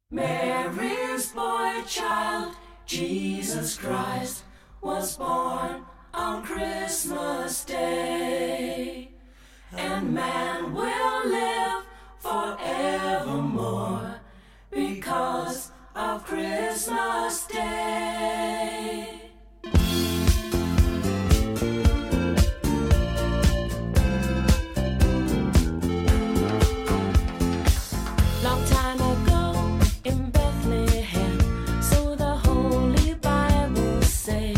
Mary's boy child, Jesus Christ, was born on Christmas Day. And man will live forevermore because of Christmas Day. Long time ago in Bethlehem, so the Holy Bible say,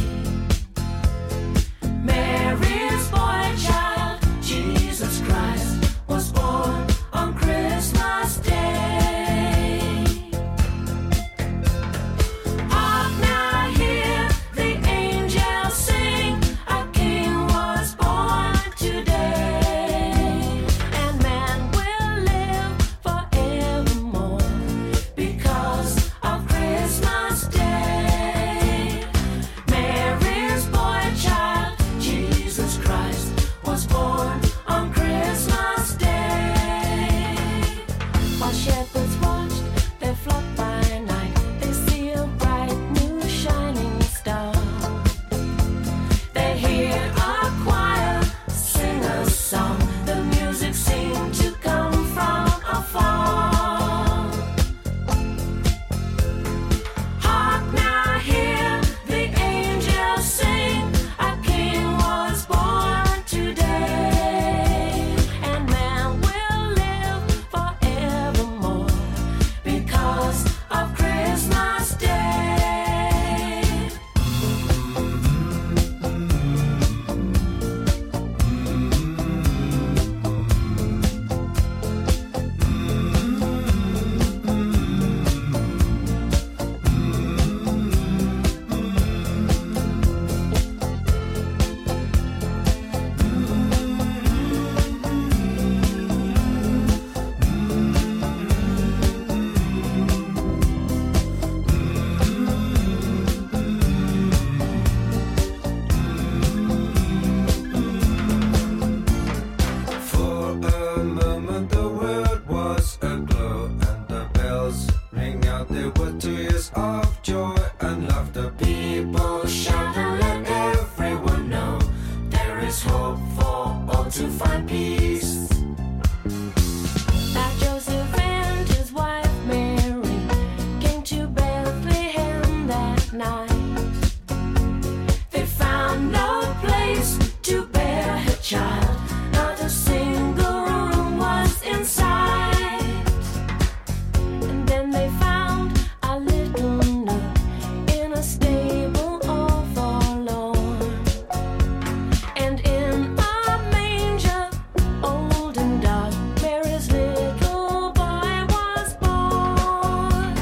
Mary's boy child, Jesus Christ, was born on Christmas Day. Hark now, hear the angels sing, a king was born today, and man will live forevermore because of Christmas Day. Mary's boy child, Jesus Christ, was born on Christmas Day. While shepherds watched their flock by night, they see a bright new shining star. They hear a choir sing a song, the music seemed to come from afar. Hark now, hear the angels sing, a king was born today, and man will live forevermore because of Christmas Day. For a moment the world was aglow, and the bells ring out. There were tears of joy and laughter. People shout and let everyone know there is hope for all to find peace. That Joseph and his wife Mary came to Bethlehem that night. They found no place to bear her child, not a single room was in sight. And then they found a little nook in a stable all forlorn, and in a manger, old and dark, Mary's little boy was born.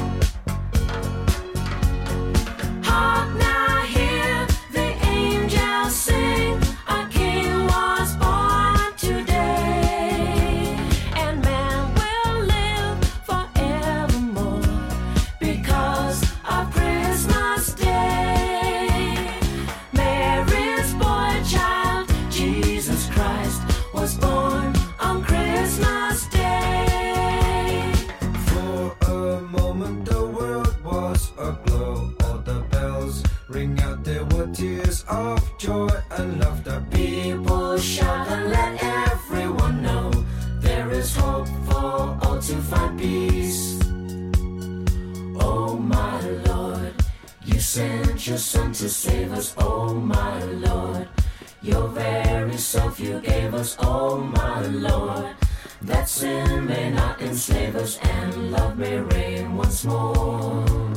Hark now, hear the angels sing, a king was born today, and man will live forevermore because of Christmas Day. Mary's boy child, Jesus Christ, was born on Christmas Day. For a moment the world was aglow, all the bells ring out. There were tears of joy and laughter. People shout and let everyone know there is hope for all to find peace. Oh my Lord, you sent your Son to save us. Oh my Lord, your very self you gave us. Oh my Lord, that sin may not enslave us and love may reign once more.